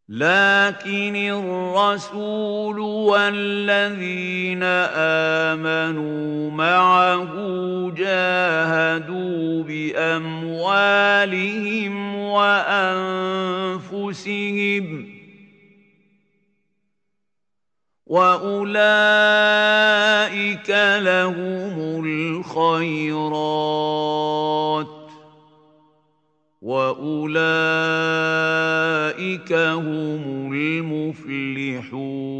لكن الرسول والذين آمنوا معه جاهدوا بأموالهم وأنفسهم وأولئك لهم الخيرات وأولئك هم المفلحون